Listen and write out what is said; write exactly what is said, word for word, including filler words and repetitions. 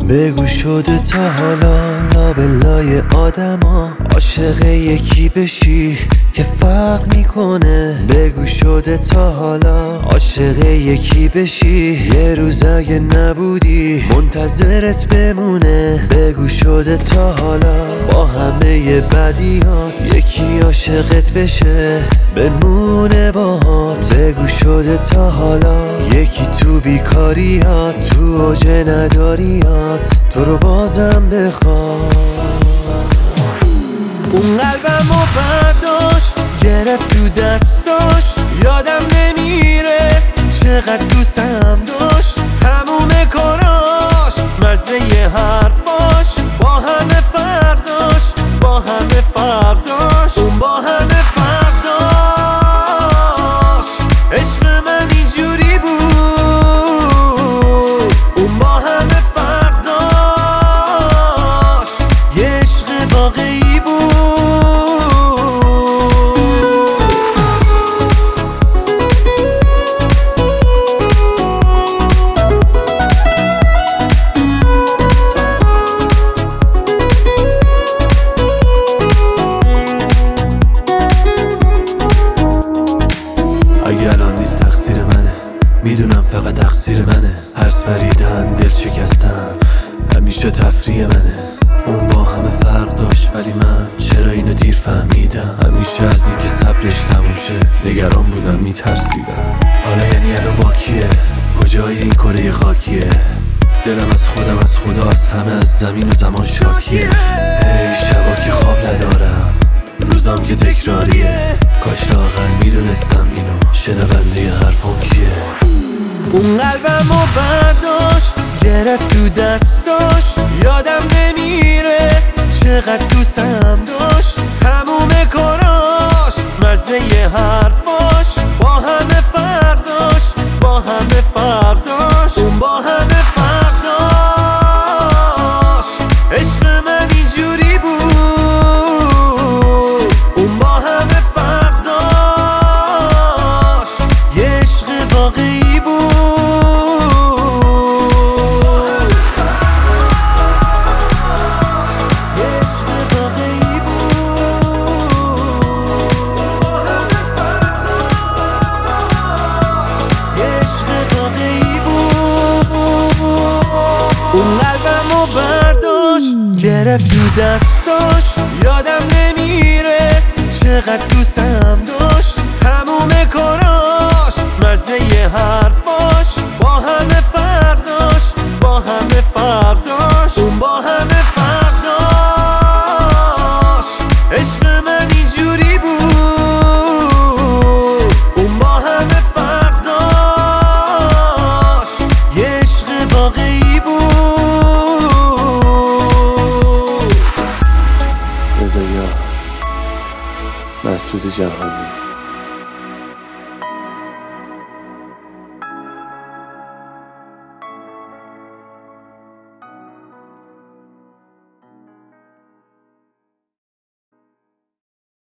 بگو شده تا حالا لابلای آدما عاشق یکی بشی که فرق میکنه. بگو شده تا حالا عاشق یکی بشی یه روز اگه نبودی منتظرت بمونه. بگو شده تا حالا با همه بدیات یکی عاشقت بشه بمونه باهات. بگو شده تا حالا یکی تو بیکاریات تو اوج نداریات تو رو بازم بخواد. اون قلبمو برداشت گرفت تو دستاش یادم نمیره چقدر دوستم داشت. تموم کاراش مزه ی حرفاش با همه فرداش با همه فرداش اون با همه فرداش. عشق من اینجوری بود اون با همه فرداش یه عشق واقعی بود. اگه الان نیست تقصیر منه میدونم فقط تقصیر منه. هرس پریدن دل شکستن همیشه تفریح منه. اون با همه فرق داشت ولی من چرا اینو دیر فهمیدم. همیشه از این که صبرش تموم شه نگران بودم میترسیدم. حالا یعنی الان با کیه کجای این کره خاکیه. دلم از خودم از خدا از همه از زمین و زمان شاکیه. ای شبا که خواب ندارم روزام که تکراریه. کاش لااقل میدونستم اینو شنونده حرفم کیه. اون قلبمو برداشت گرفت تو دستاش یادم نمیره چقدر دوستم داشت. تموم کاراش مزه ی حرفاش با همه فرداش با همه فرداش اون با همه فرداش. عشق من اینجوری بود اون با همه فرداش یه عشق واقعی بود. اون قلبمو برداشت گرفت تو دستاش یادم نمیره چقدر دوستم داشت. تموم کاراش مزه ی حرفاش با همه فرداش با همه فرداش اون با همه فرداش. عشق من اینجوری بود اون با همه فرداش یه عشق واقعی بود. رضا مسعود جهانی.